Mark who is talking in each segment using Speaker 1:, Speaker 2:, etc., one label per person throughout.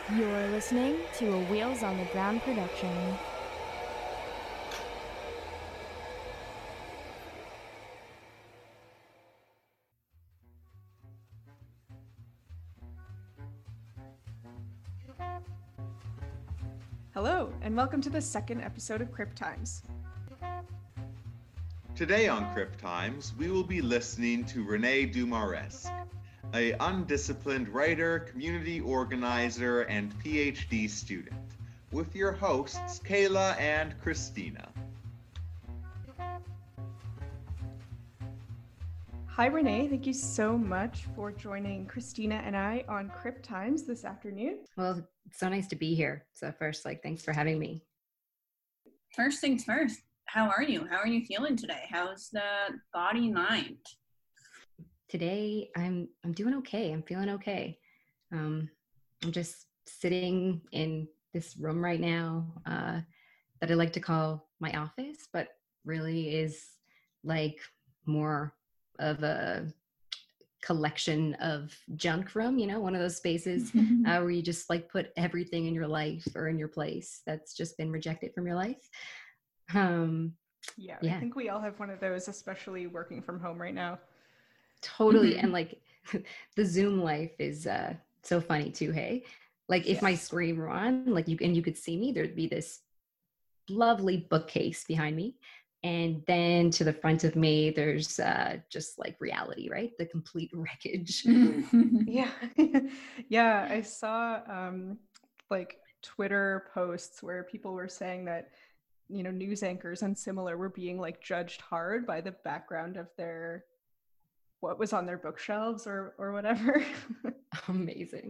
Speaker 1: You're listening to a Wheels on the Ground production.
Speaker 2: Hello, and welcome to the second episode of Crypt Times.
Speaker 3: Today on Crypt Times, we will be listening to Renee Dumaresque, a undisciplined writer, community organizer, and PhD student, with your hosts Kayla and Christina.
Speaker 2: Hi, Renee. Thank you so much for joining Christina and I on Crypt Times this afternoon.
Speaker 4: Well, it's so nice to be here. So first, thanks for having me.
Speaker 5: First things first, how are you? How are you feeling today? How's the body mind?
Speaker 4: Today, I'm doing okay. I'm feeling okay. I'm just sitting in this room right now that I like to call my office, but really is like more of a collection of junk room, one of those spaces where you just like put everything in your life or in your place that's just been rejected from your life.
Speaker 2: Yeah, I think we all have one of those, especially working from home right now.
Speaker 4: Totally. And like the Zoom life is so funny too. Hey, like if my screen were on, like you could see me, there'd be this lovely bookcase behind me. And then to the front of me, there's just like reality, right? The complete wreckage.
Speaker 2: Yeah. Yeah. I saw like Twitter posts where people were saying that, news anchors and similar were being like judged hard by the background of what was on their bookshelves or whatever.
Speaker 4: Amazing.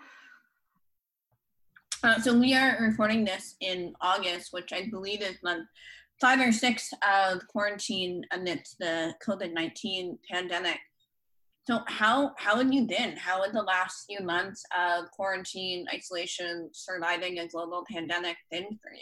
Speaker 5: So we are recording this in August, which I believe is month 5 or 6 of quarantine amidst the COVID-19 pandemic. So how have you been? How have the last few months of quarantine, isolation, surviving a global pandemic been for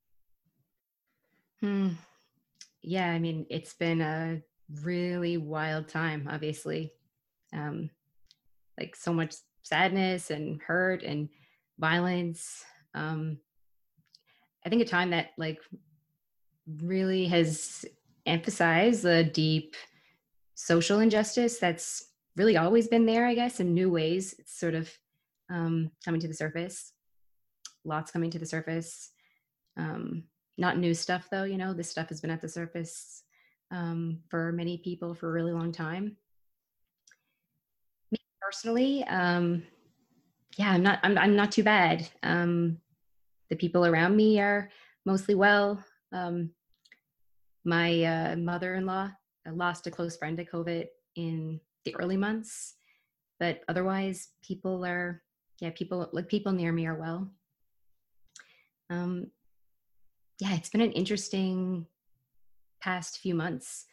Speaker 5: you?
Speaker 4: Yeah, I mean, it's been a really wild time, obviously. Like so much sadness and hurt and violence. I think a time that like really has emphasized the deep social injustice that's really always been there, I guess, in new ways. It's sort of coming to the surface. Lots coming to the surface. Not new stuff, though. This stuff has been at the surface for many people for a really long time. Me personally, yeah, I'm not too bad. The people around me are mostly well. My mother-in-law lost a close friend to COVID in the early months, but otherwise people near me are well. Yeah, it's been an interesting past few months,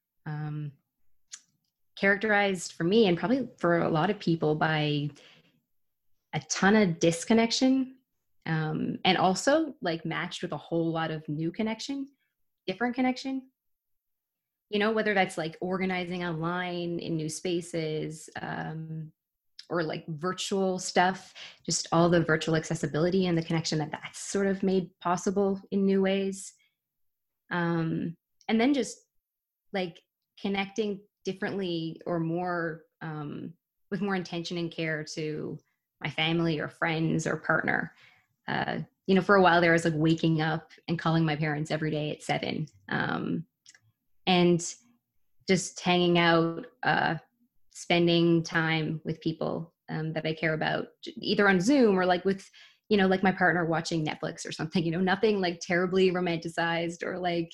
Speaker 4: characterized for me and probably for a lot of people by a ton of disconnection, and also like matched with a whole lot of new connection, different connection. Whether that's like organizing online in new spaces, or like virtual stuff, just all the virtual accessibility and the connection that's sort of made possible in new ways. And then just like connecting differently or more, with more intention and care to my family or friends or partner. For a while there, I was like waking up and calling my parents every day at 7, and just hanging out, spending time with people that I care about, either on Zoom or like with, like my partner watching Netflix or something, nothing like terribly romanticized or like,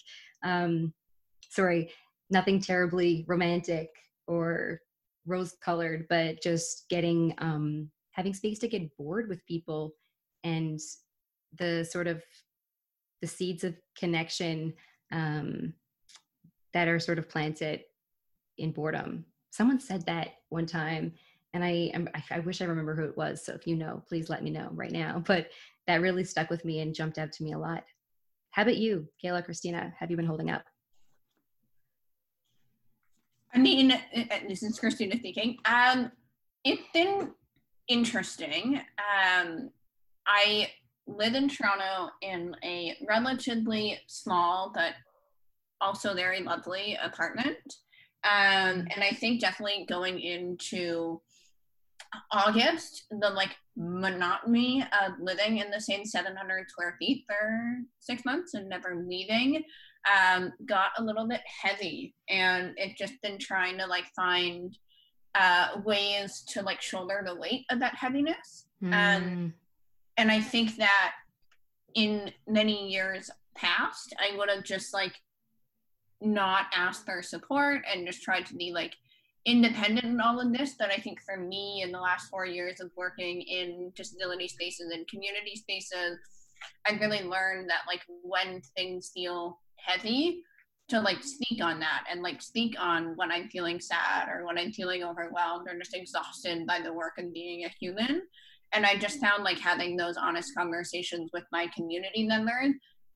Speaker 4: nothing terribly romantic or rose-colored, but just getting, having space to get bored with people and the sort of the seeds of connection that are sort of planted in boredom. Someone said that one time, and I wish I remember who it was. So if you know, please let me know right now. But that really stuck with me and jumped out to me a lot. How about you, Kayla, Christina? Have you been holding up?
Speaker 5: I mean, this is Christina speaking. It's been interesting. I live in Toronto in a relatively small but also very lovely apartment. And I think definitely going into August, the like monotony of living in the same 700 square feet for 6 months and never leaving got a little bit heavy. And it just been trying to like find ways to like shoulder the weight of that heaviness. And I think that in many years past, I would have just like not asked for support and just tried to be like independent in all of this. But I think for me, in the last 4 years of working in disability spaces and community spaces, I really learned that like when things feel heavy, to like speak on that and like speak on when I'm feeling sad or when I'm feeling overwhelmed or just exhausted by the work of being a human. And I just found like having those honest conversations with my community members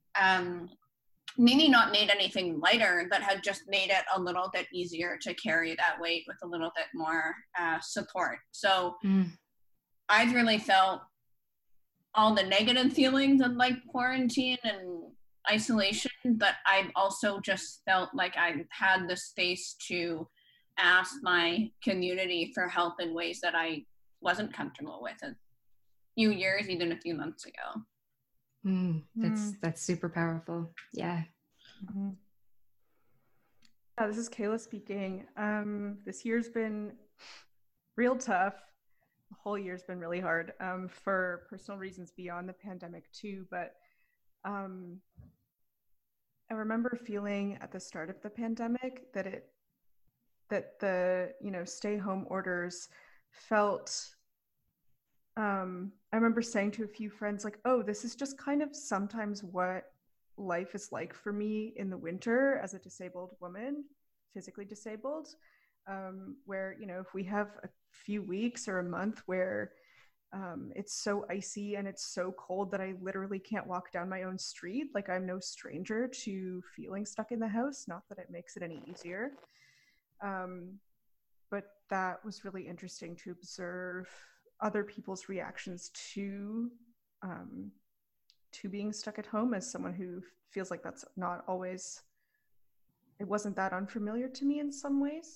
Speaker 5: maybe not made anything lighter, but had just made it a little bit easier to carry that weight with a little bit more support. So I've really felt all the negative feelings of like quarantine and isolation, but I've also just felt like I've had the space to ask my community for help in ways that I wasn't comfortable with a few years, even a few months ago.
Speaker 4: That's super powerful. Yeah.
Speaker 2: Yeah, this is Kayla speaking. This year's been real tough. The whole year's been really hard for personal reasons beyond the pandemic too. But I remember feeling at the start of the pandemic that the stay home orders felt. I remember saying to a few friends like, "Oh, this is just kind of sometimes what life is like for me in the winter as a disabled woman, physically disabled, where if we have a few weeks or a month where it's so icy and it's so cold that I literally can't walk down my own street, like I'm no stranger to feeling stuck in the house, not that it makes it any easier, but that was really interesting to observe other people's reactions to being stuck at home as someone who feels like that's not always, it wasn't that unfamiliar to me in some ways.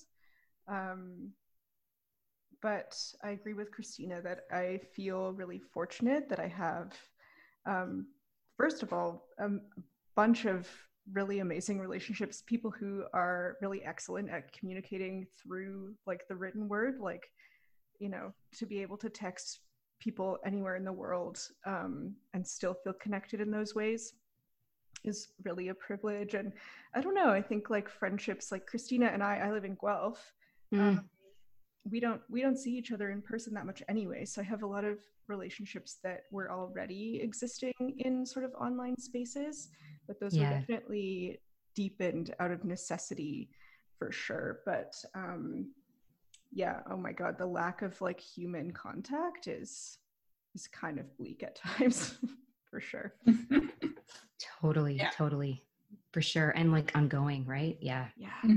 Speaker 2: But I agree with Christina that I feel really fortunate that I have, first of all, a bunch of really amazing relationships, people who are really excellent at communicating through like the written word, like, to be able to text people anywhere in the world and still feel connected in those ways is really a privilege. And I don't know, I think like friendships, like Christina and I live in Guelph. We don't see each other in person that much anyway. So I have a lot of relationships that were already existing in sort of online spaces, but those were definitely deepened out of necessity for sure. But oh my God, the lack of like human contact is kind of bleak at times for sure.
Speaker 4: Totally, for sure. And like ongoing, right? Yeah.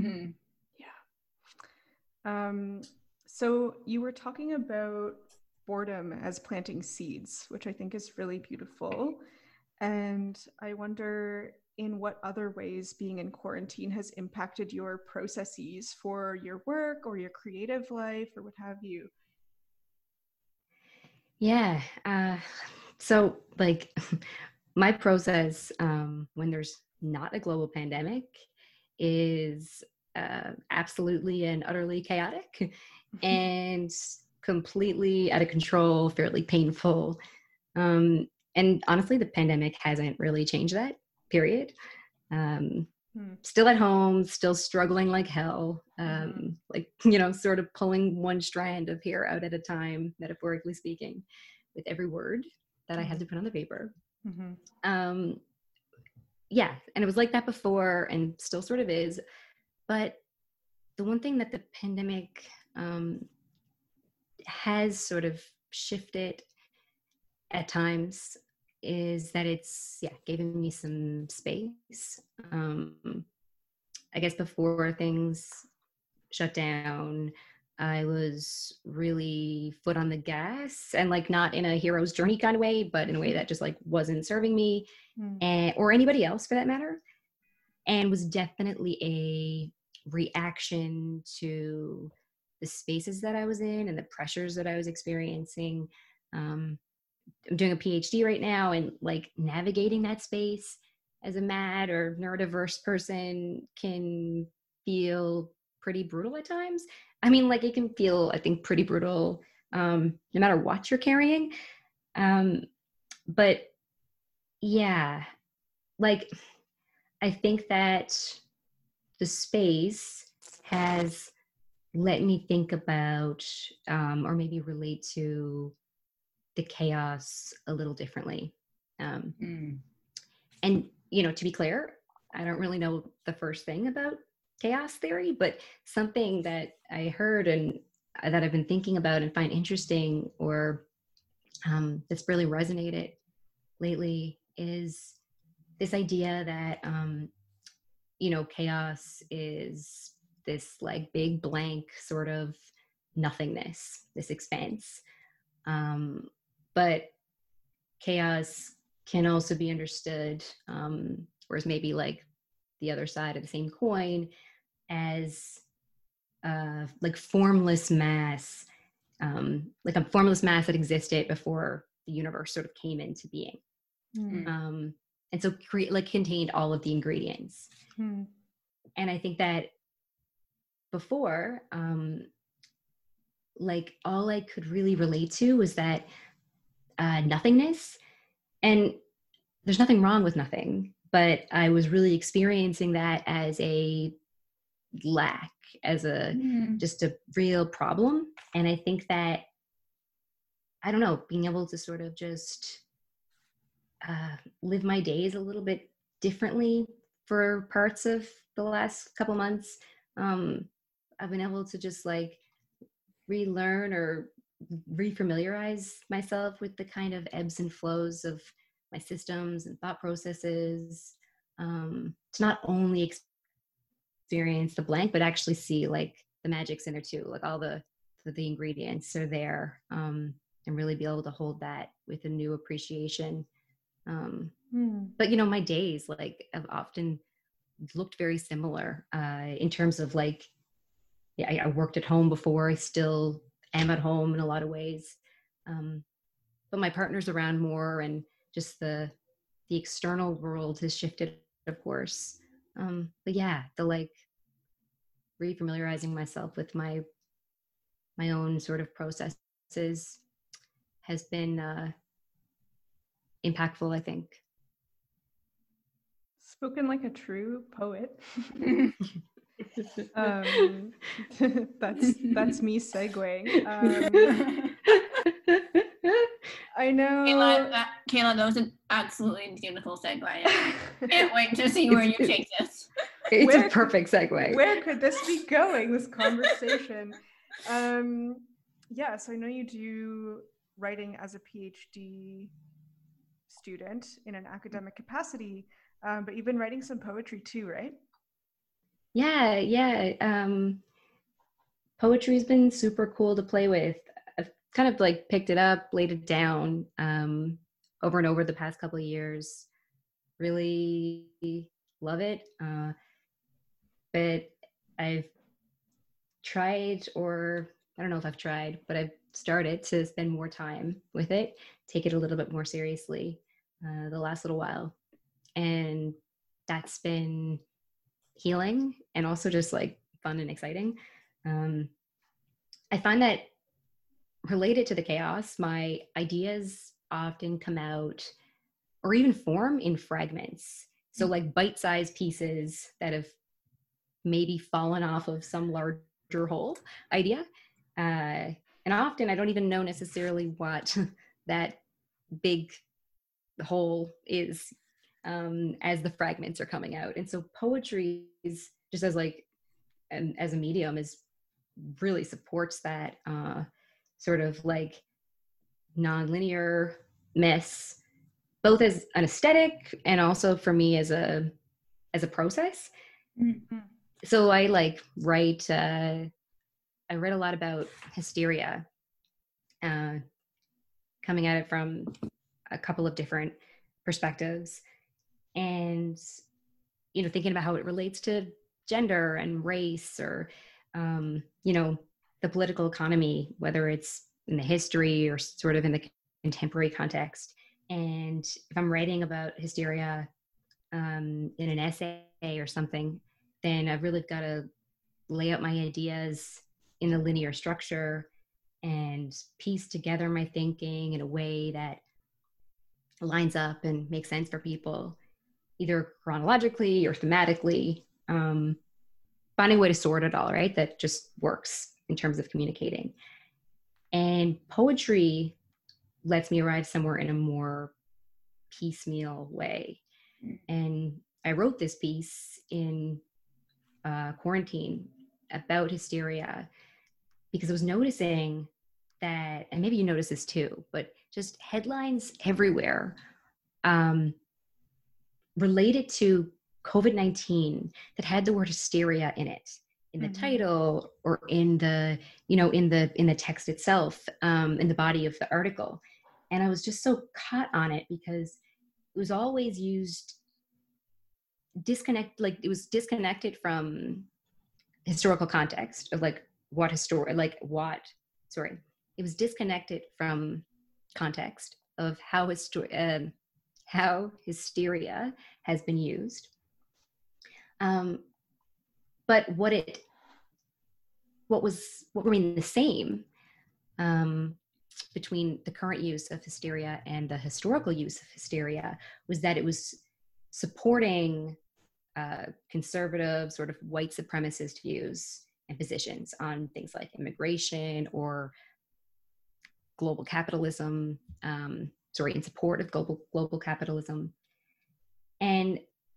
Speaker 2: So you were talking about boredom as planting seeds, which I think is really beautiful. And I wonder in what other ways being in quarantine has impacted your processes for your work or your creative life or what have you.
Speaker 4: Yeah. So like my process when there's not a global pandemic is absolutely and utterly chaotic and completely out of control, fairly painful. And honestly, the pandemic hasn't really changed that, period. Still at home, still struggling like hell, like, sort of pulling one strand of hair out at a time, metaphorically speaking, with every word that I had to put on the paper. And it was like that before and still sort of is. But the one thing that the pandemic has sort of shifted at times is that it's giving me some space. I guess before things shut down, I was really foot on the gas, and like not in a hero's journey kind of way, but in a way that just like wasn't serving me or anybody else for that matter. And was definitely a reaction to the spaces that I was in and the pressures that I was experiencing. I'm doing a PhD right now, and like navigating that space as a mad or neurodiverse person can feel pretty brutal at times. I mean, like it can feel, I think, pretty brutal no matter what you're carrying. But yeah, like I think that the space has let me think about or maybe relate to the chaos a little differently. And, you know, to be clear, I don't really know the first thing about chaos theory, but something that I heard and that I've been thinking about and find interesting, or that's really resonated lately, is this idea that, you know, chaos is this like big blank sort of nothingness, this expanse. But chaos can also be understood, whereas maybe like the other side of the same coin, as like formless mass, like a formless mass that existed before the universe sort of came into being. And so like contained all of the ingredients. And I think that before, like all I could really relate to was that nothingness. And there's nothing wrong with nothing, but I was really experiencing that as a lack, as a just a real problem. And I think that, I don't know, being able to sort of just live my days a little bit differently for parts of the last couple months, I've been able to just like relearn or refamiliarize myself with the kind of ebbs and flows of my systems and thought processes, to not only experience the blank, but actually see like the magic's in there too, like all the ingredients are there, and really be able to hold that with a new appreciation. But you know, my days like have often looked very similar in terms of like, yeah, I worked at home before, I still am at home in a lot of ways, but my partner's around more, and just the external world has shifted, of course. But yeah, the like refamiliarizing myself with my own sort of processes has been impactful, I think.
Speaker 2: Spoken like a true poet. That's me segueing. I know.
Speaker 5: Kayla, that was an absolutely beautiful segue. Can't wait to see where you take this.
Speaker 4: It's a perfect segue.
Speaker 2: Where could this be going, this conversation? Yeah, so I know you do writing as a PhD student in an academic capacity, but you've been writing some poetry too, right?
Speaker 4: Yeah. Poetry's been super cool to play with. I've kind of like picked it up, laid it down over and over the past couple of years. Really love it. But I've tried, or I don't know if I've tried, but I've started to spend more time with it, take it a little bit more seriously the last little while. And that's been healing and also just like fun and exciting. I find that related to the chaos, my ideas often come out or even form in fragments. So like bite-sized pieces that have maybe fallen off of some larger whole idea. And often I don't even know necessarily what that big whole is as the fragments are coming out. And so poetry is just as like, and as a medium, is really supports that sort of like non-linear mess, both as an aesthetic and also for me as a process. So I like write, I I read a lot about hysteria, coming at it from a couple of different perspectives, and thinking about how it relates to gender and race, or the political economy, whether it's in the history or sort of in the contemporary context. And if I'm writing about hysteria in an essay or something, then I've really got to lay out my ideas in a linear structure and piece together my thinking in a way that lines up and makes sense for people, either chronologically or thematically, finding a way to sort it all, right? That just works in terms of communicating. And poetry lets me arrive somewhere in a more piecemeal way. And I wrote this piece in quarantine about hysteria because I was noticing that, and maybe you notice this too, but just headlines everywhere related to COVID-19 that had the word hysteria in it, in the title or in the, in the text itself, in the body of the article. And I was just so caught on it because it was always used it was disconnected from historical context of it was disconnected from context of how hysteria has been used. But what remained the same between the current use of hysteria and the historical use of hysteria was that it was supporting conservative, sort of white supremacist views and positions on things like immigration or global capitalism, in support of global capitalism. And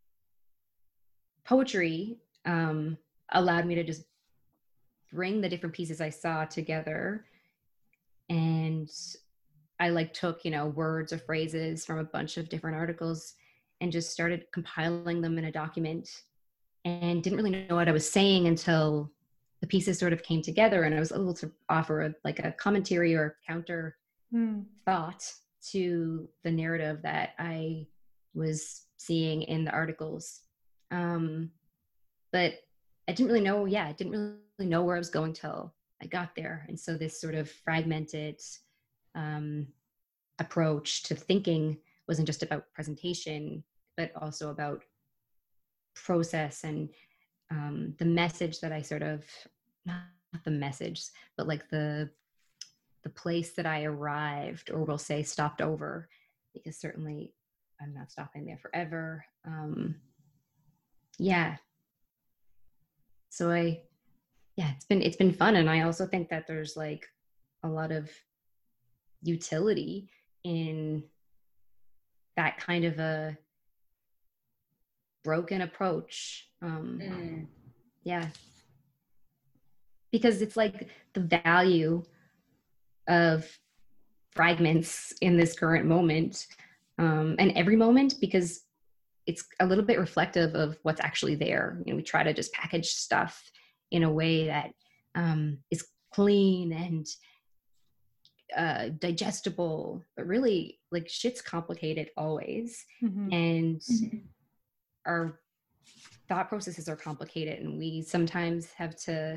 Speaker 4: poetry allowed me to just bring the different pieces I saw together. And I took, words or phrases from a bunch of different articles and just started compiling them in a document, and didn't really know what I was saying until the pieces sort of came together and I was able to offer a commentary or counter thought to the narrative that I was seeing in the articles. But I didn't really know where I was going till I got there. And so this sort of fragmented approach to thinking wasn't just about presentation, but also about process and the message that I not the message, but the place that I arrived, or we'll say stopped over, because certainly I'm not stopping there forever. So it's been fun. And I also think that there's a lot of utility in that kind of a broken approach. Because it's the value of fragments in this current moment, and every moment, because it's a little bit reflective of what's actually there. We try to just package stuff in a way that is clean and digestible, but really shit's complicated always. And our thought processes are complicated, and I sometimes have to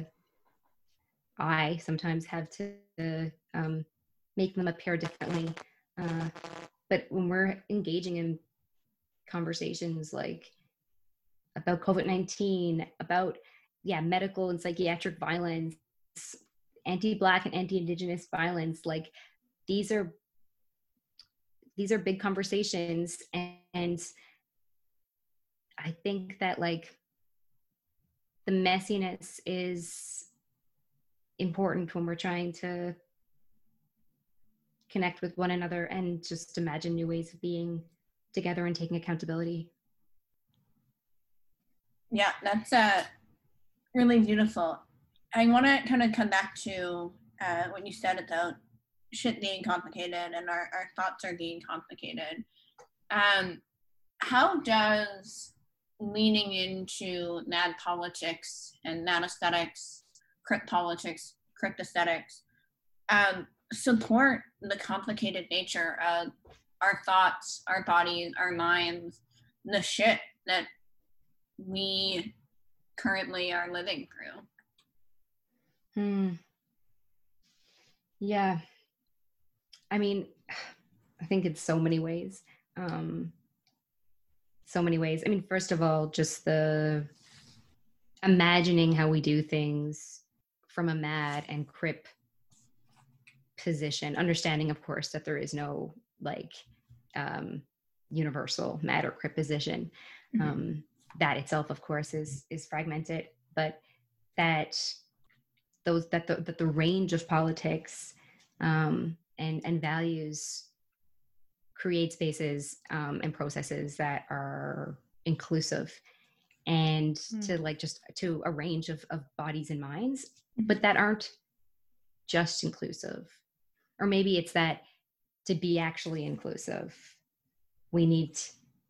Speaker 4: make them appear differently. But when we're engaging in conversations about COVID-19, about medical and psychiatric violence, anti-Black and anti-Indigenous violence, these are big conversations. And I think that the messiness is important when we're trying to connect with one another and just imagine new ways of being together and taking accountability.
Speaker 5: Yeah, that's really beautiful. I want to kind of come back to what you said about shit being complicated and our thoughts are being complicated. How does leaning into mad politics and mad aesthetics, crypt politics crypt aesthetics, support the complicated nature of our thoughts, our bodies, our minds, the shit that we currently are living through.
Speaker 4: Yeah. I mean, I think it's so many ways. So many ways. I mean, first of all, just the imagining how we do things from a MAD and CRIP position, understanding, of course, that there is no like universal MAD or CRIP position. That itself, of course, is fragmented, but that the range of politics and values create spaces and processes that are inclusive and to like just to a range of bodies and minds, but that aren't just inclusive. Or maybe it's that to be actually inclusive, we need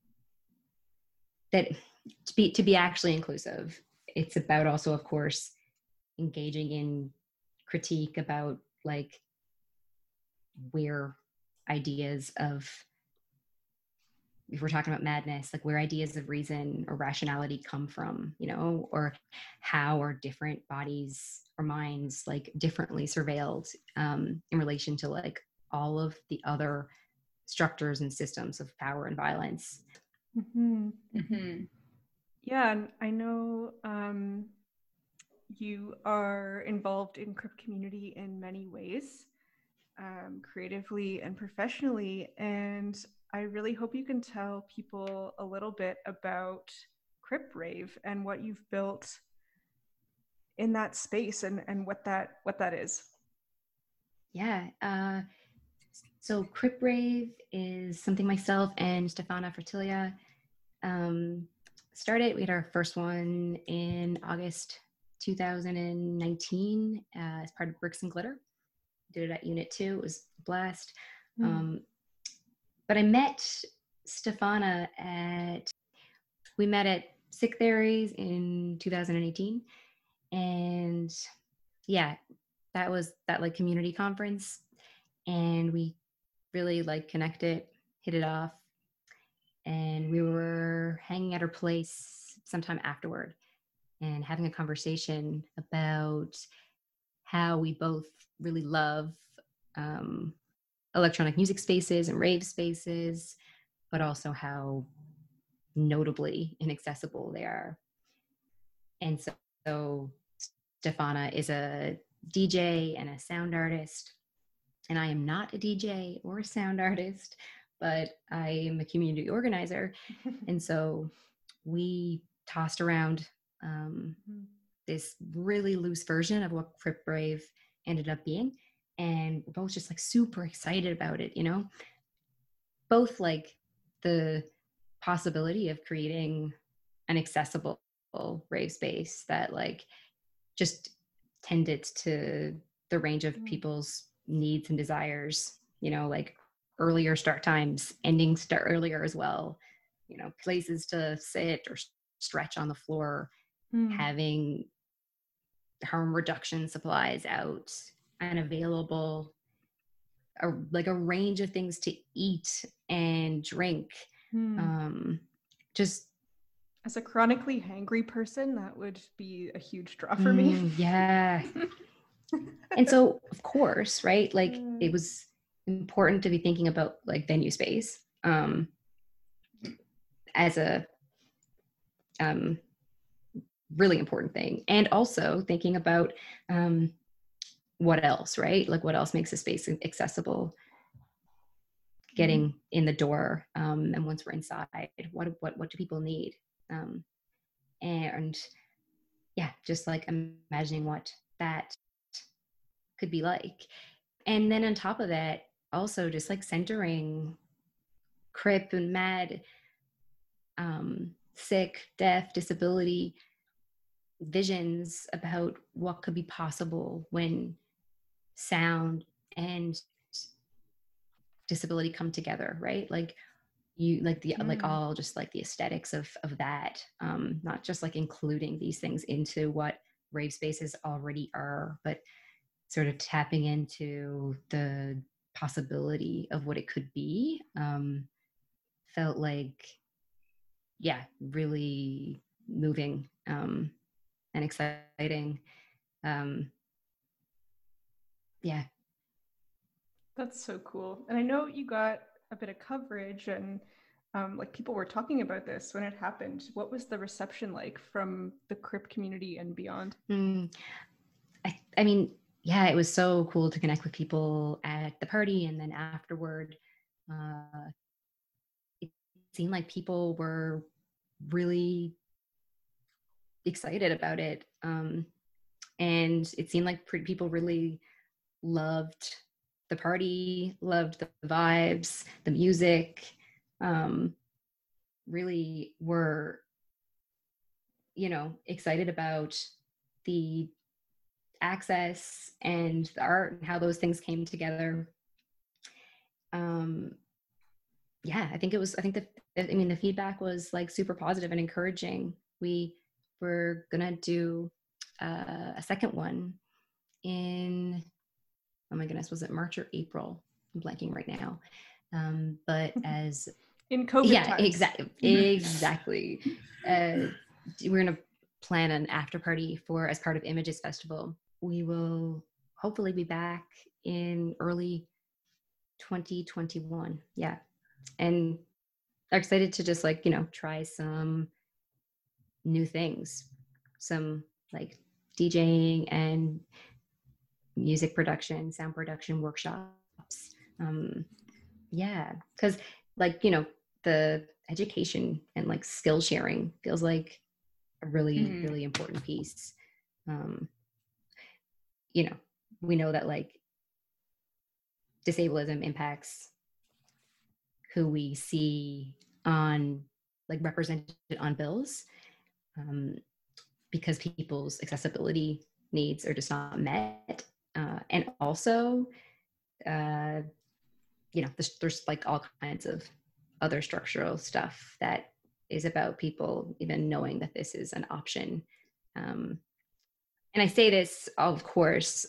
Speaker 4: that to be actually inclusive. It's about also, of course, engaging in critique about like where ideas of, if we're talking about madness, like where ideas of reason or rationality come from, you know, or how are different bodies or minds like differently surveilled in relation to like all of the other structures and systems of power and violence.
Speaker 2: Yeah, and I know you are involved in CRIP community in many ways, creatively and professionally, and I really hope you can tell people a little bit about CRIP Rave and what you've built in that space and what that is.
Speaker 4: Yeah. So CRIP Rave is something myself and Stefana Fertilia started. We had our first one in August 2019 as part of Bricks and Glitter. Did it at Unit 2. It was a blast. But I met Stefana we met at Sick Theories in 2018. And yeah, that was that like community conference. And we really like connected, hit it off. And we were hanging at her place sometime afterward and having a conversation about how we both really love electronic music spaces and rave spaces, but also how notably inaccessible they are. And so Stefana is a DJ and a sound artist, and I am not a DJ or a sound artist, but I am a community organizer. And so we tossed around this really loose version of what CRIP Rave ended up being. And we're both just like super excited about it, you know, both like the possibility of creating an accessible rave space that like just tended to the range of people's needs and desires, you know, like earlier start times, endings start earlier as well, you know, places to sit or stretch on the floor, having harm reduction supplies out and available, like a range of things to eat and drink. Just
Speaker 2: as a chronically hangry person, that would be a huge draw for me.
Speaker 4: Yeah. And so, of course, right, like it was important to be thinking about like venue space as a really important thing, and also thinking about what else, right? Like what else makes a space accessible, getting in the door, and once we're inside, what do people need? And yeah, just like imagining what that could be like. And then on top of that, also just like centering CRIP and MAD, sick, deaf, disability visions about what could be possible when sound and disability come together, right? Like you like the like all just like the aesthetics of that, not just like including these things into what rave spaces already are, but sort of tapping into the possibility of what it could be, felt like, yeah, really moving, and exciting. Yeah.
Speaker 2: That's so cool. And I know you got a bit of coverage and like people were talking about this when it happened. What was the reception like from the Crip community and beyond?
Speaker 4: I mean, yeah, it was so cool to connect with people at the party, and then afterward, it seemed like people were really excited about it. And it seemed like people really loved the party, loved the vibes, the music, really were, excited about the access and the art and how those things came together. Yeah, I think the feedback was like super positive and encouraging. We were gonna do a second one in, oh my goodness, was it March or April? I'm blanking right now. But as
Speaker 2: in COVID times.
Speaker 4: exactly. We're gonna plan an after party as part of Images Festival. We will hopefully be back in early 2021. Yeah, and I'm excited to just try some new things, some like DJing and music production, sound production workshops. Yeah, because the education and like skill sharing feels like a really, really important piece. We know that like disableism impacts who we see on like represented on bills, because people's accessibility needs are just not met. And also, there's like all kinds of other structural stuff that is about people even knowing that this is an option. And I say this, of course,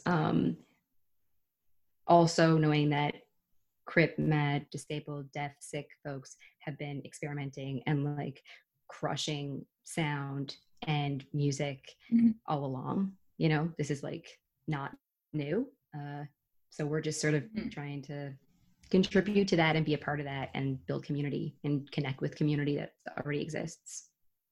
Speaker 4: also knowing that Crip, Mad, disabled, deaf, sick folks have been experimenting and like crushing sound and music all along. This is like not new. So we're just sort of trying to contribute to that and be a part of that and build community and connect with community that already exists.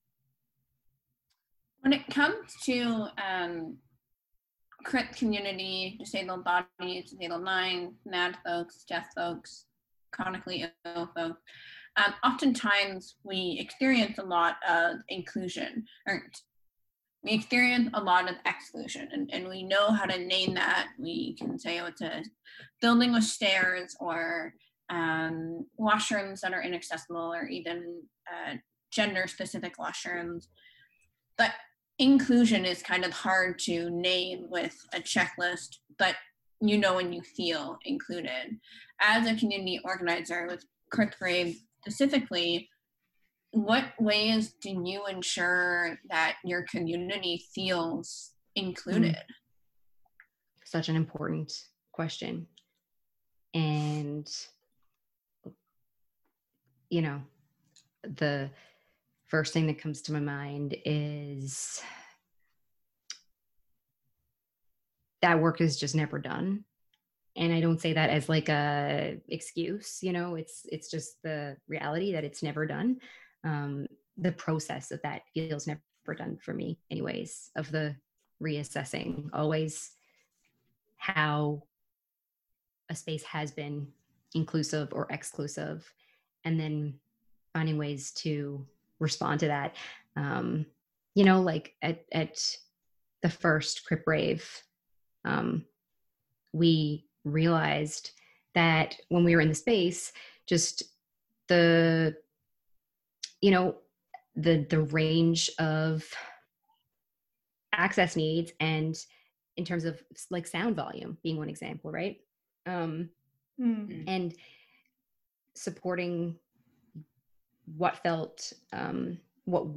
Speaker 5: When it comes to Crip community, disabled bodies, disabled minds, mad folks, deaf folks, chronically ill folks, oftentimes we experience a lot of inclusion, or we experience a lot of exclusion, and we know how to name that. We can say, oh, it's a building with stairs, or washrooms that are inaccessible, or even gender-specific washrooms. But inclusion is kind of hard to name with a checklist, but when you feel included. As a community organizer with Crip Rave specifically, what ways do you ensure that your community feels included?
Speaker 4: Such an important question. And, the first thing that comes to my mind is that work is just never done. And I don't say that as like a excuse, it's just the reality that it's never done. The process of that feels never done for me anyways, of the reassessing always how a space has been inclusive or exclusive, and then finding ways to respond to that. Like at the first Crip Rave, we realized that when we were in the space, just the range of access needs, and in terms of like sound volume being one example, right? And supporting what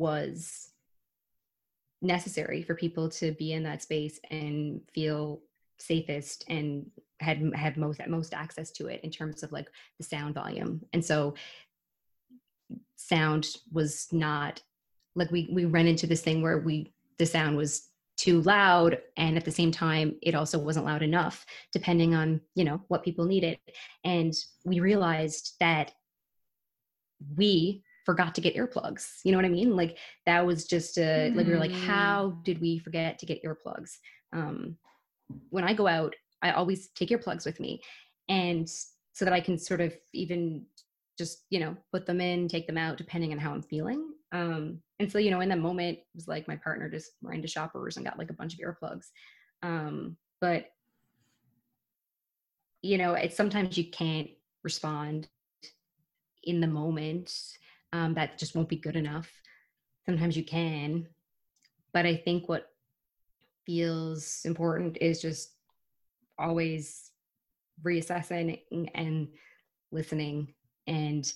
Speaker 4: was necessary for people to be in that space and feel safest and had most access to it in terms of like the sound volume. And so sound was not like we ran into this thing where the sound was too loud, and at the same time it also wasn't loud enough depending on, you know, what people needed. And we realized that we forgot to get earplugs. You know what I mean? Like that was just like we were like, how did we forget to get earplugs? When I go out, I always take earplugs with me, and so that I can sort of even just, you know, put them in, take them out, depending on how I'm feeling. And so, you know, in that moment, it was like my partner just ran to Shoppers and got like a bunch of earplugs. But, you know, it's sometimes you can't respond in the moment. That just won't be good enough. Sometimes you can. But I think what feels important is just always reassessing and listening and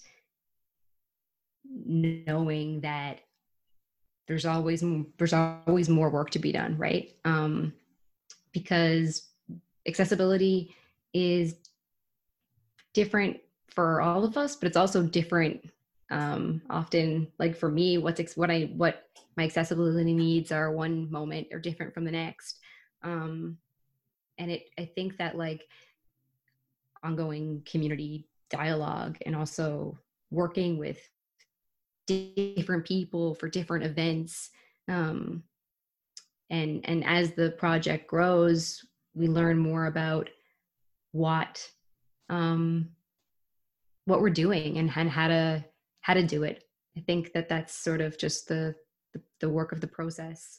Speaker 4: knowing that there's always more work to be done, right? Because accessibility is different for all of us, but it's also different often. Like for me, what my accessibility needs are one moment are different from the next. And I think that like ongoing community dialogue and also working with different people for different events, and as the project grows, we learn more about what we're doing and how to do it. I think that that's sort of just the work of the process.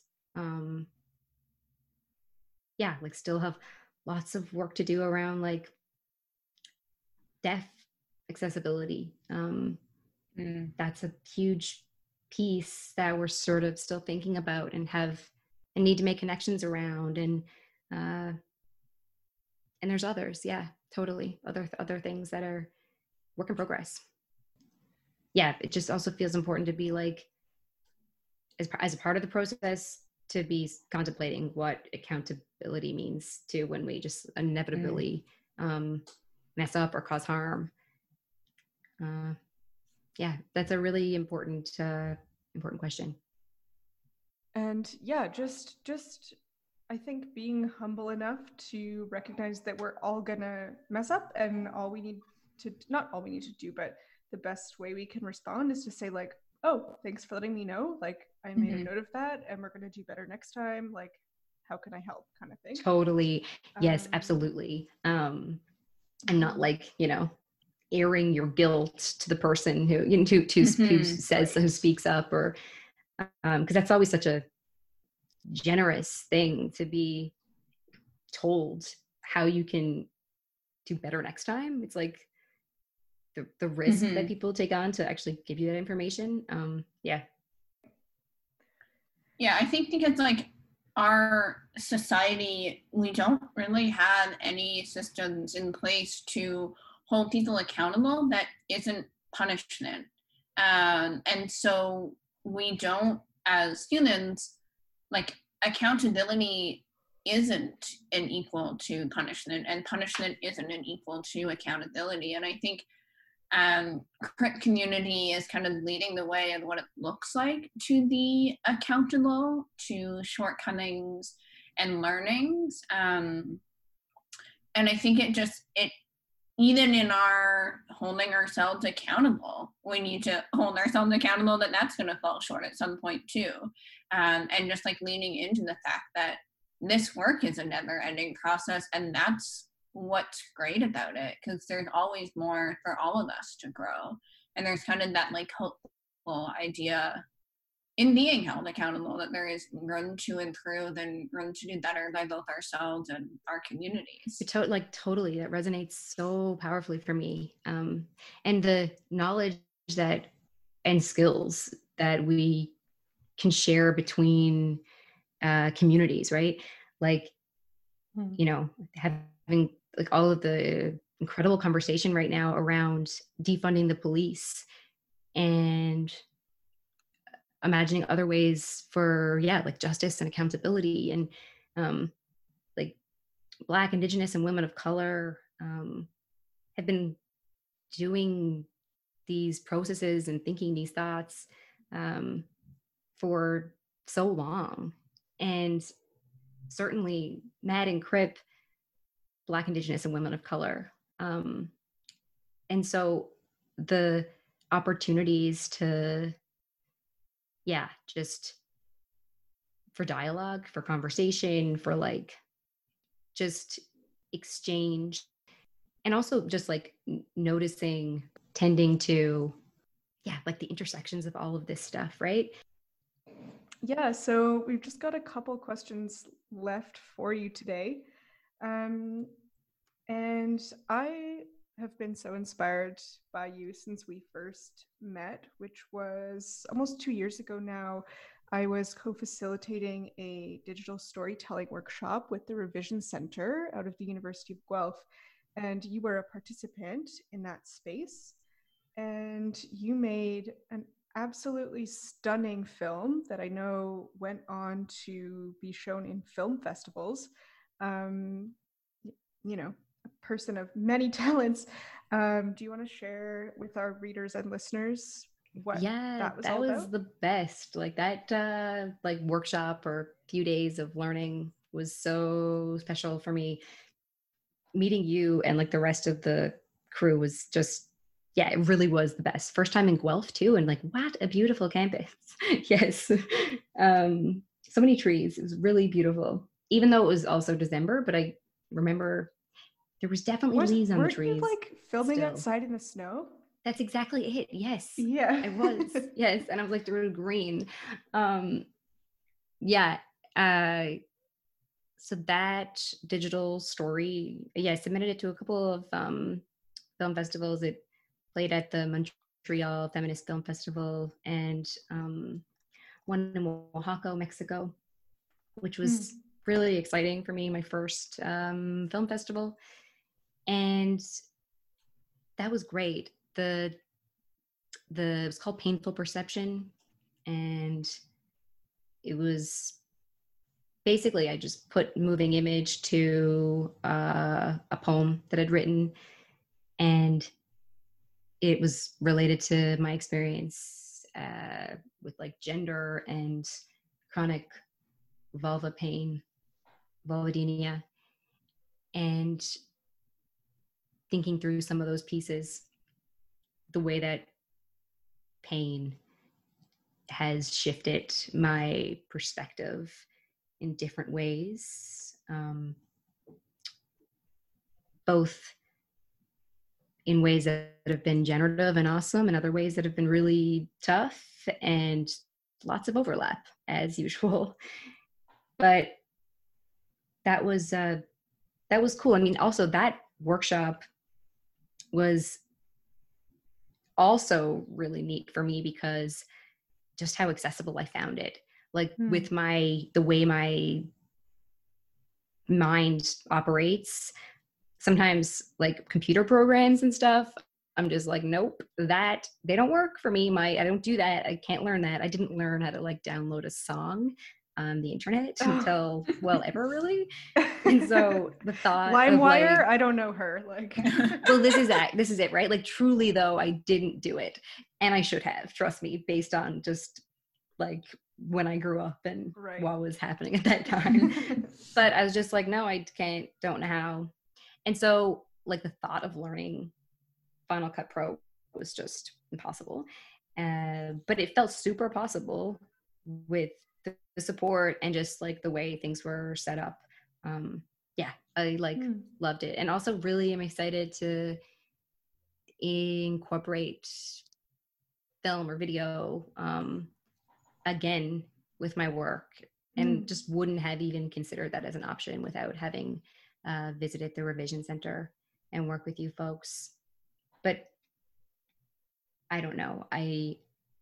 Speaker 4: Yeah, like still have lots of work to do around like deaf accessibility. That's a huge piece that we're sort of still thinking about and need to make connections around. And there's others. Yeah, totally. Other things that are work in progress. Yeah, it just also feels important to be like, as a part of the process, to be contemplating what accountability means to when we just inevitably mess up or cause harm. Yeah, that's a really important question.
Speaker 2: And yeah, just I think being humble enough to recognize that we're all gonna mess up, and not all we need to do, but the best way we can respond is to say like, oh, thanks for letting me know. Like I made a note of that and we're gonna do better next time. Like, how can I help, kind of thing.
Speaker 4: Totally. Yes, absolutely. And not like, you know, airing your guilt to the person who speaks up, or because that's always such a generous thing to be told how you can do better next time. It's like the risk that people take on to actually give you that information. Yeah,
Speaker 5: I think because like our society, we don't really have any systems in place to hold people accountable that isn't punishment. And so we don't, as humans, like accountability isn't an equal to punishment, and punishment isn't an equal to accountability. And I think crit community is kind of leading the way in what it looks like to be accountable to shortcomings and learnings. And I think it even in our holding ourselves accountable, we need to hold ourselves accountable that that's going to fall short at some point too. And just like leaning into the fact that this work is a never ending process, and that's what's great about it, because there's always more for all of us to grow. And there's kind of that like hopeful idea in being held accountable that there is room to improve and room to do better by both ourselves and our communities.
Speaker 4: Totally, that resonates so powerfully for me. And the knowledge and skills that we can share between communities, right? Like, you know, having like all of the incredible conversation right now around defunding the police and imagining other ways for like justice and accountability, and like Black, Indigenous, and women of color have been doing these processes and thinking these thoughts for so long. And certainly Mad and Crip, Black, Indigenous, and women of color. And so the opportunities to, just for dialogue, for conversation, for like just exchange, and also just like noticing, tending to, like the intersections of all of this stuff, right?
Speaker 2: Yeah, so we've just got a couple questions left for you today. And I have been so inspired by you since we first met, which was almost 2 years ago now. I was co-facilitating a digital storytelling workshop with the Revision Center out of the University of Guelph, and you were a participant in that space. And you made an absolutely stunning film that I know went on to be shown in film festivals. You know, a person of many talents. Do you want to share with our readers and listeners what that was all about?
Speaker 4: The best. Like that like workshop or few days of learning was so special for me. Meeting you and like the rest of the crew was just, it really was the best. First time in Guelph too, and like what a beautiful campus. Yes. So many trees. It was really beautiful, even though it was also December, but I remember there was definitely leaves on the trees.
Speaker 2: You like filming outside in the snow?
Speaker 4: That's exactly it. Yes.
Speaker 2: Yeah.
Speaker 4: I was. Yes. And I was like through green. So that digital story, I submitted it to a couple of film festivals. It played at the Montreal Feminist Film Festival and one in Oaxaca, Mexico, which was really exciting for me, my first film festival. And that was great. It was called Painful Perception, and it was basically I just put moving image to a poem that I'd written, and it was related to my experience with like gender and chronic vulva pain, vulvodynia, and thinking through some of those pieces, the way that pain has shifted my perspective in different ways, both in ways that have been generative and awesome, and other ways that have been really tough and lots of overlap as usual. But that was cool. I mean, also that workshop was also really neat for me because just how accessible I found it. Like with the way my mind operates, sometimes like computer programs and stuff, I'm just like, nope, that they don't work for me. I don't do that. I can't learn that. I didn't learn how to like download a song on the internet until ever really. And so the thought
Speaker 2: LimeWire, like, I don't know her. Like,
Speaker 4: well, this is it, right? Like truly though, I didn't do it, and I should have. Trust me, based on just like when I grew up and what was happening at that time. But I was just like, no, I don't know how. And so like the thought of learning Final Cut Pro was just impossible. But it felt super possible with the support and just like the way things were set up. I loved it. And also really am excited to incorporate film or video again with my work, and just wouldn't have even considered that as an option without having visited the Revision Center and work with you folks. But I don't know, I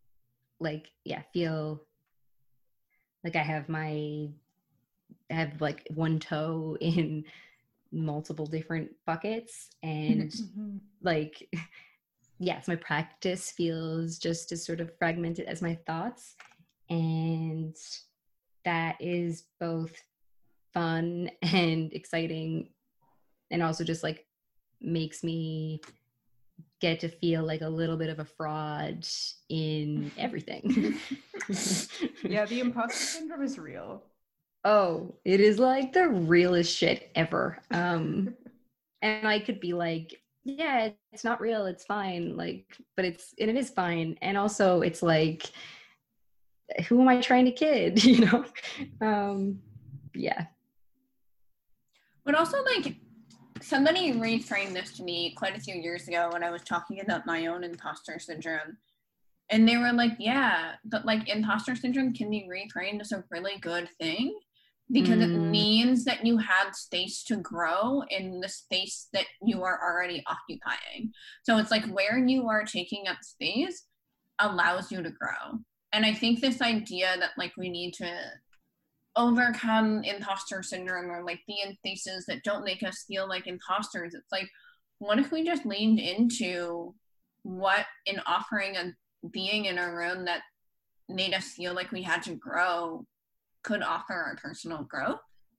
Speaker 4: feel like I have like one toe in multiple different buckets, and like yes, my practice feels just as sort of fragmented as my thoughts, and that is both fun and exciting, and also just like makes me get to feel like a little bit of a fraud in everything.
Speaker 2: Yeah, the imposter syndrome is real.
Speaker 4: Oh, it is like the realest shit ever. And I could be like, yeah, it's not real, it's fine, like, but it is fine. And also it's like, who am I trying to kid? You know? Yeah.
Speaker 5: But also, like, somebody reframed this to me quite a few years ago when I was talking about my own imposter syndrome. And they were like, yeah, but like imposter syndrome can be reframed as a really good thing because it means that you have space to grow in the space that you are already occupying. So it's like where you are taking up space allows you to grow. And I think this idea that like we need to overcome imposter syndrome or like be in spaces that don't make us feel like imposters, it's like, what if we just leaned into what in offering a being in a room that made us feel like we had to grow could offer our personal growth?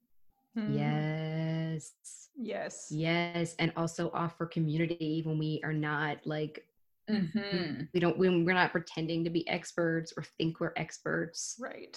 Speaker 4: Yes.
Speaker 2: Yes.
Speaker 4: Yes. And also offer community when we are not like,
Speaker 5: Mm-hmm.
Speaker 4: we're not pretending to be experts or think we're experts.
Speaker 2: Right.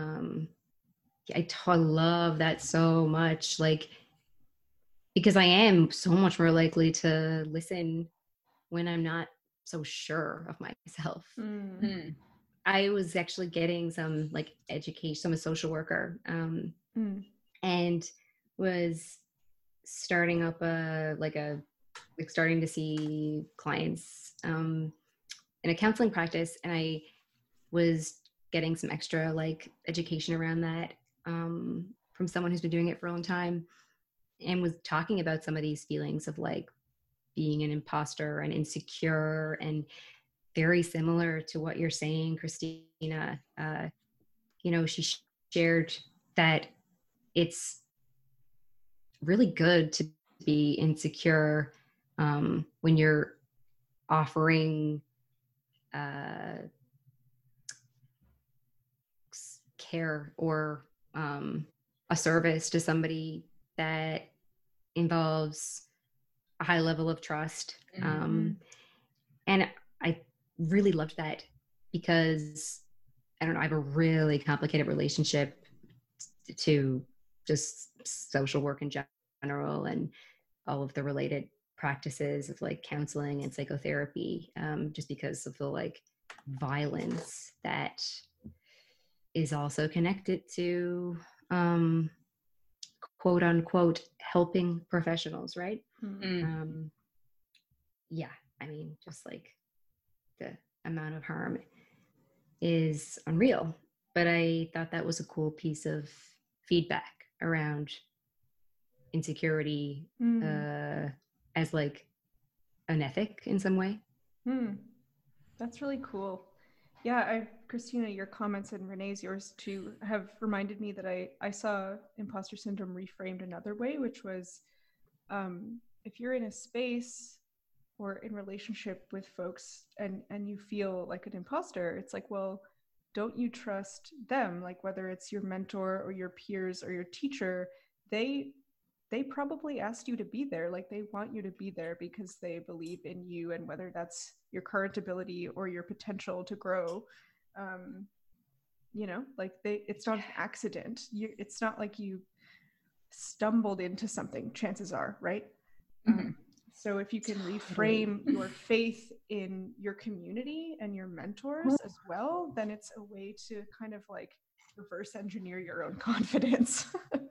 Speaker 4: I love that so much, like, because I am so much more likely to listen when I'm not so sure of myself.
Speaker 5: Mm.
Speaker 4: I was actually getting some like education. I'm a social worker, and was starting up starting to see clients in a counseling practice, and I was getting some extra like education around that from someone who's been doing it for a long time, and was talking about some of these feelings of like being an imposter and insecure, and very similar to what you're saying, Christina. You know, she shared that it's really good to be insecure when you're offering care or a service to somebody that involves a high level of trust. And I really loved that because, I don't know, I have a really complicated relationship to just social work in general and all of the related practices of like counseling and psychotherapy, just because of the like violence that is also connected to quote unquote helping professionals, right? Yeah, I mean, just like the amount of harm is unreal. But I thought that was a cool piece of feedback around insecurity as like an ethic in some way.
Speaker 2: That's really cool. Yeah, Christina, your comments and Renee's, yours too, have reminded me that I saw imposter syndrome reframed another way, which was if you're in a space or in relationship with folks and you feel like an imposter, it's like, well, don't you trust them? Like whether it's your mentor or your peers or your teacher, they probably asked you to be there. Like they want you to be there because they believe in you, and whether that's your current ability or your potential to grow, you know, like it's not an accident. It's not like you stumbled into something, chances are, right? So if you can reframe your faith in your community and your mentors as well, then it's a way to kind of like reverse engineer your own confidence.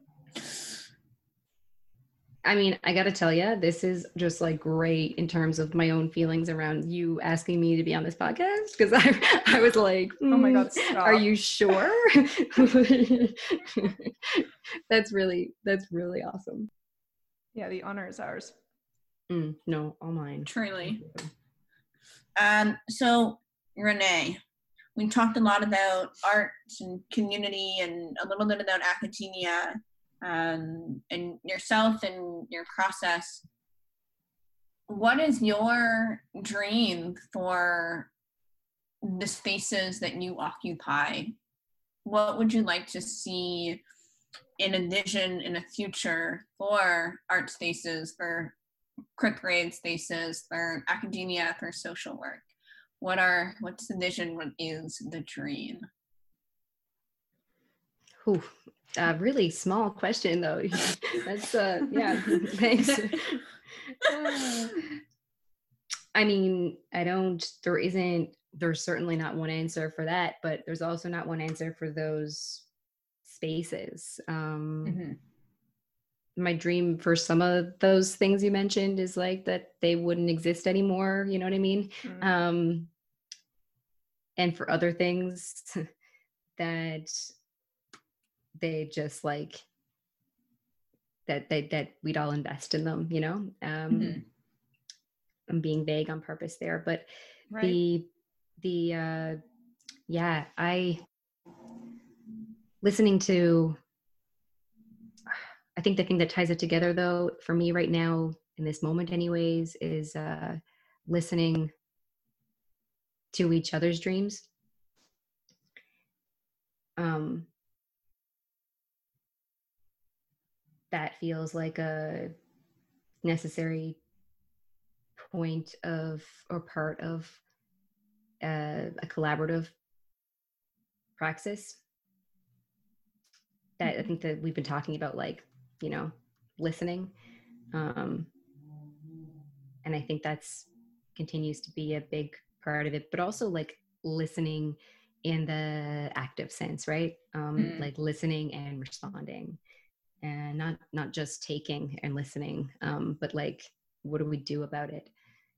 Speaker 4: I mean, I got to tell you, this is just like great in terms of my own feelings around you asking me to be on this podcast. Because I was like,
Speaker 2: oh my God, stop.
Speaker 4: Are you sure? That's really awesome.
Speaker 2: Yeah, the honor is ours.
Speaker 4: No, all mine.
Speaker 5: Truly. So Renee, we talked a lot about arts and community and a little bit about academia, and yourself and your process. What is your dream for the spaces that you occupy? What would you like to see in a vision in a future for art spaces, for crit grade spaces, for academia, for social work? What's the vision? What is the dream?
Speaker 4: Ooh, really small question though. That's yeah, thanks. I mean, there's certainly not one answer for that, but there's also not one answer for those spaces. My dream for some of those things you mentioned is like that they wouldn't exist anymore, you know what I mean? And for other things that they just like that we'd all invest in them, you know. I'm being vague on purpose there, but right. I think the thing that ties it together though for me right now in this moment anyways is listening to each other's dreams. That feels like a necessary point of or part of a collaborative praxis that I think that we've been talking about, like, you know, listening. And I think that's continues to be a big part of it, but also like listening in the active sense, right? Like listening and responding, and not just taking and listening, but like, what do we do about it?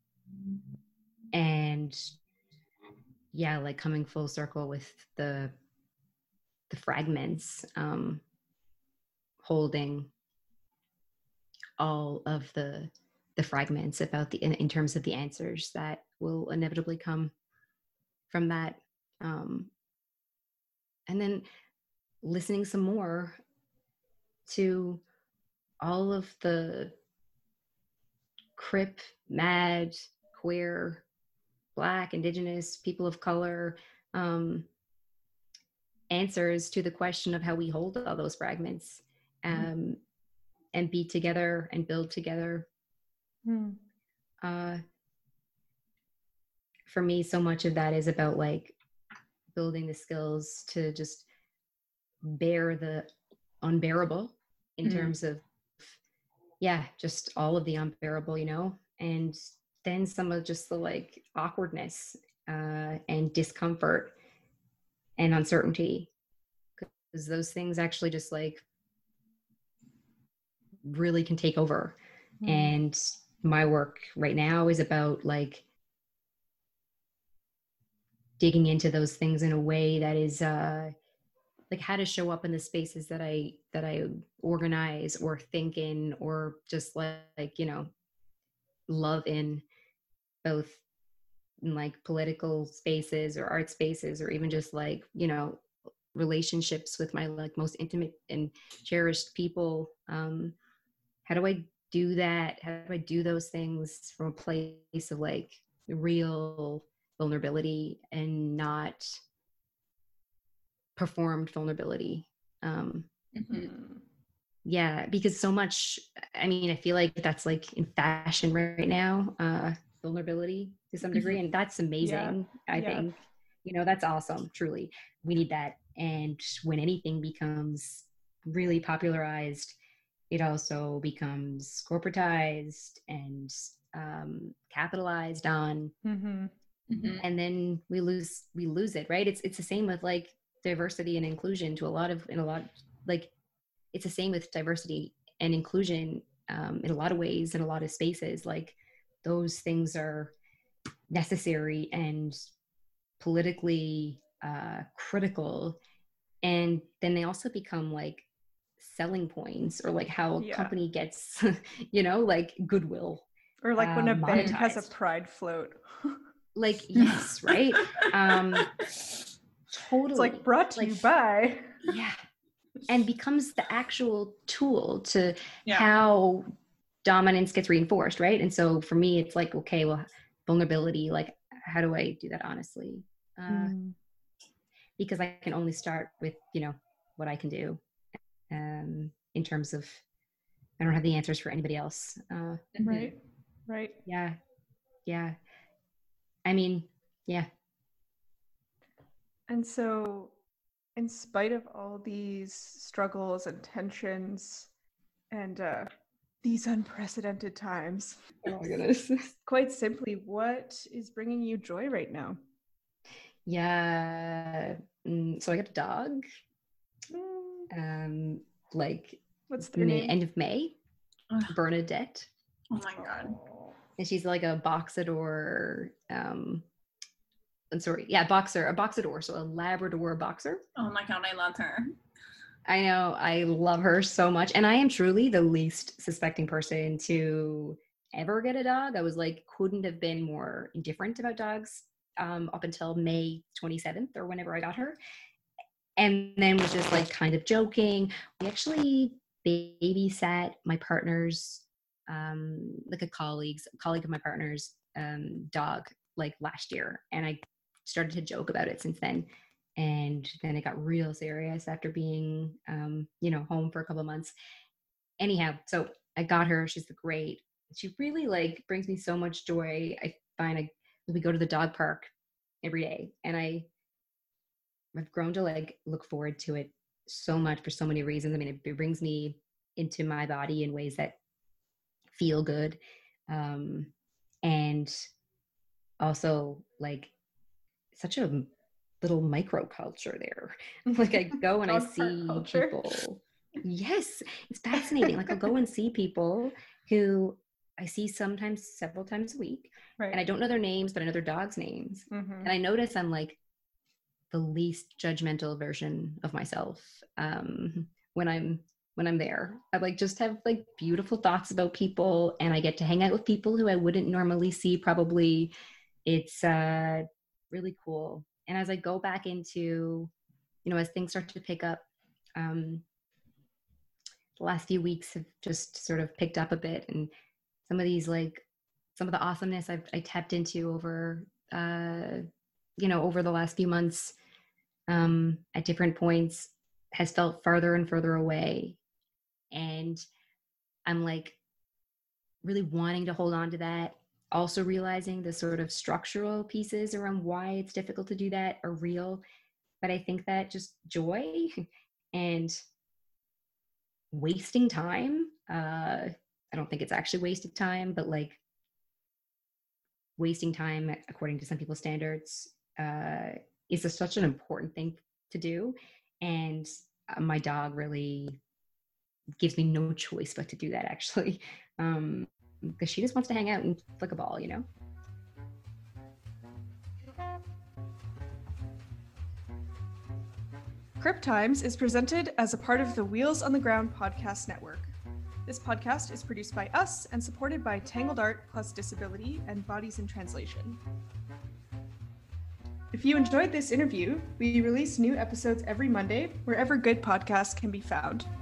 Speaker 4: And yeah, like coming full circle with the fragments, holding all of the fragments about in terms of the answers that will inevitably come from that, and then listening some more to all of the crip, mad, queer, Black, Indigenous, people of color, answers to the question of how we hold all those fragments, and be together and build together. For me, so much of that is about like building the skills to just bear the unbearable in terms of, yeah, just all of the unbearable, you know, and then some of just the like awkwardness and discomfort and uncertainty, because those things actually just like really can take over. And my work right now is about like digging into those things in a way that is like how to show up in the spaces that I organize or think in, or just like, you know, love in, both in like political spaces or art spaces, or even just like, you know, relationships with my like most intimate and cherished people. How do I do that? How do I do those things from a place of like real vulnerability and not performed vulnerability? Yeah, because so much, I mean, I feel like that's like in fashion right now, vulnerability to some degree, and that's amazing. I think, you know, that's awesome. Truly, we need that. And when anything becomes really popularized, it also becomes corporatized and capitalized on, and then we lose it, right? It's the same with like diversity and inclusion like it's the same with diversity and inclusion in a lot of ways, in a lot of spaces. Like those things are necessary and politically critical, and then they also become like selling points, or like how a company gets, you know, like goodwill,
Speaker 2: or like when a bank
Speaker 4: monetized.
Speaker 2: has a pride float.
Speaker 4: Like, yes, right. Totally.
Speaker 2: It's like brought to you by.
Speaker 4: Yeah. And becomes the actual tool to how dominance gets reinforced, right? And so for me, it's like, okay, well, vulnerability, like how do I do that honestly? Because I can only start with, you know, what I can do. in terms of, I don't have the answers for anybody else.
Speaker 2: Right.
Speaker 4: Yeah. I mean, yeah.
Speaker 2: And so, in spite of all these struggles and tensions and these unprecedented times,
Speaker 4: Oh my goodness.
Speaker 2: quite simply, what is bringing you joy right now?
Speaker 4: Yeah. So I got a dog. Like
Speaker 2: What's their name?
Speaker 4: end of May. Bernadette.
Speaker 5: Oh my God.
Speaker 4: And she's like a boxador. A boxador. So a Labrador boxer.
Speaker 5: Oh my God, I love her.
Speaker 4: I know, I love her so much. And I am truly the least suspecting person to ever get a dog. I was like, couldn't have been more indifferent about dogs up until May 27th or whenever I got her. And then was just like kind of joking. We actually babysat my partner's, like a colleague of my partner's dog like last year. And I started to joke about it since then. And then it got real serious after being, home for a couple of months. Anyhow, so I got her. She's great. She really like brings me so much joy. I find we go to the dog park every day, and I've grown to like look forward to it so much for so many reasons. I mean, it brings me into my body in ways that feel good, and also like such a little microculture there. Like I go and I see people. Yes, it's fascinating. Like I'll go and see people who I see sometimes several times a week,
Speaker 2: right.
Speaker 4: And I don't know their names, but I know their dogs' names.
Speaker 2: Mm-hmm.
Speaker 4: And I notice I'm like the least judgmental version of myself when I'm there. I like just have like beautiful thoughts about people, and I get to hang out with people who I wouldn't normally see probably. It's really cool. And as I go back into, as things start to pick up, the last few weeks have just sort of picked up a bit, and some of the awesomeness I tapped into over, over the last few months, at different points has felt farther and further away. And I'm like really wanting to hold on to that. Also realizing the sort of structural pieces around why it's difficult to do that are real. But I think that just joy and wasting time, I don't think it's actually wasted time, but like wasting time according to some people's standards is such an important thing to do. And my dog really gives me no choice but to do that, actually. Because she just wants to hang out and flick a ball,
Speaker 2: Crip Times is presented as a part of the Wheels on the Ground podcast network. This podcast is produced by us and supported by Tangled Art Plus Disability and Bodies in Translation. If you enjoyed this interview, we release new episodes every Monday wherever good podcasts can be found.